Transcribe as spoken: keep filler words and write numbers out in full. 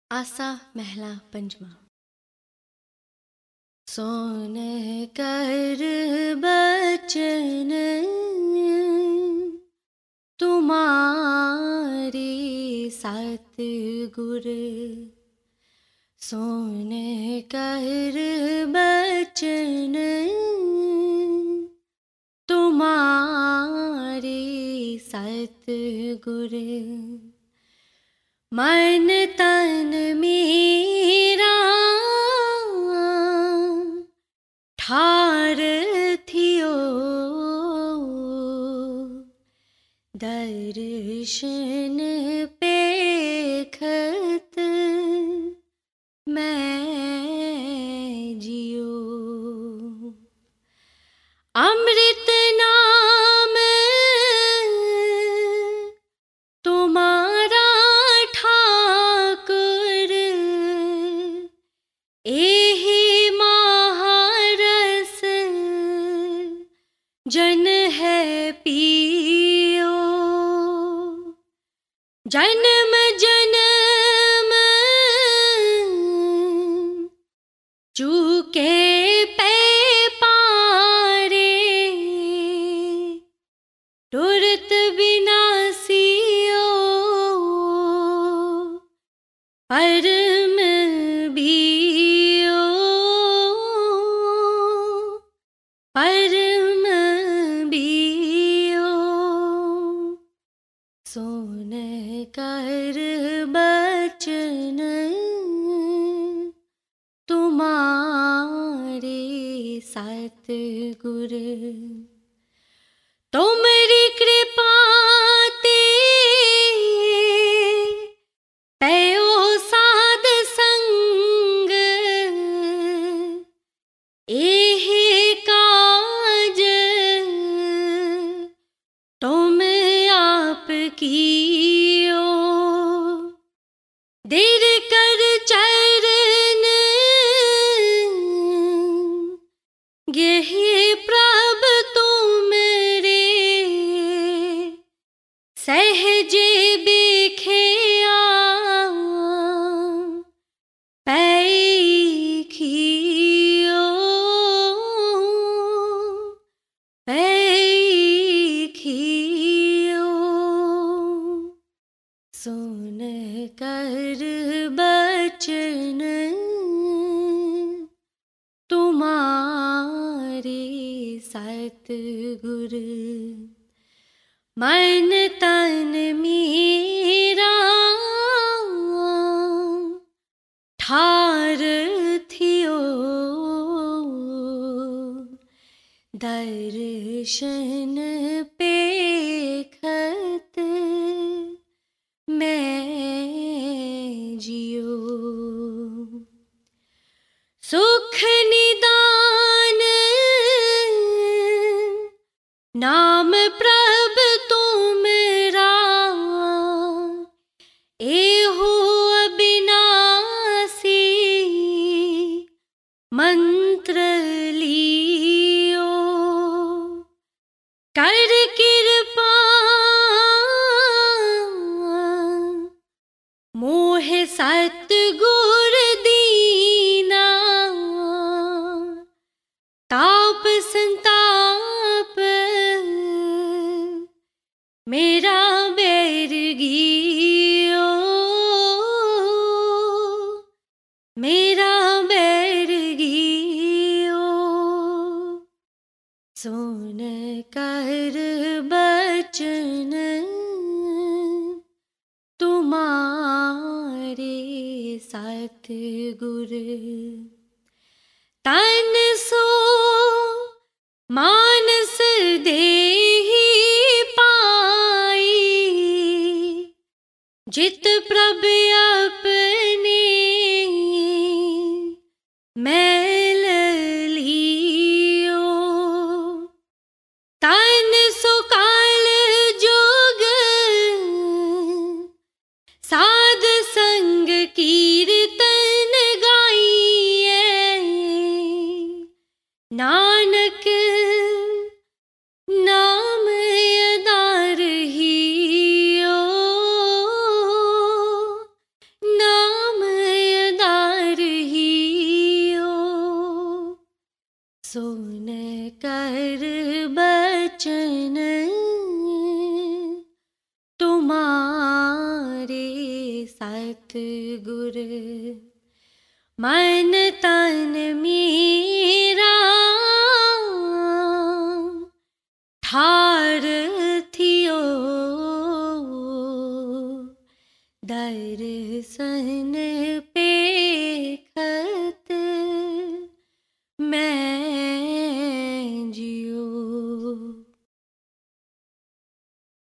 आसा महला पंचमा। सोन कर बचन तुम्हारी सात गुर, सोन कर बचन तुम्हारी सात गुर। मन तन मेरा ठार थियो, दर्शन पेखत मैं जियो। अमृत नाम तुम्हारा ठाकुर, एहि महारस जन है पियो। जन्म जन्म चूके पे पारे, तुरत विनाशियो परम भीयो। परम भीयो सोन कर बचन तुम्हारे सात गुर। तुमरी कृपा ते पयो साध संग, एहि काज तुम आप कियो। देर कर चरण गेहि प्रभ तुमरे, सहजे बिखिया पैखियो। पैखियो सोन कर बचन तुम्हारे सात गुर। मन तन मेरा ठार थियो, दर्शन पेखत मैं जियो। सुख निदान नाम प्रभ तुमरा, एहो अविनाशी मंत्र लियो। कर कृपा मोह सतगुर दीना, ताप संताप मेरा बैर गियो। मेरा बैर गियो सोन कर बचन तुम्हारे सात गुर। तन सो मानस देहि पाई, जित प्रभ अपने मैल लियो। तन सो काल जोग साध संग कीर्तन गाइए, नानक नाम अदार हियो। नाम बचन तुम्हारे सतगुर मन तन मेरा ठार थियो दर्शन पेखत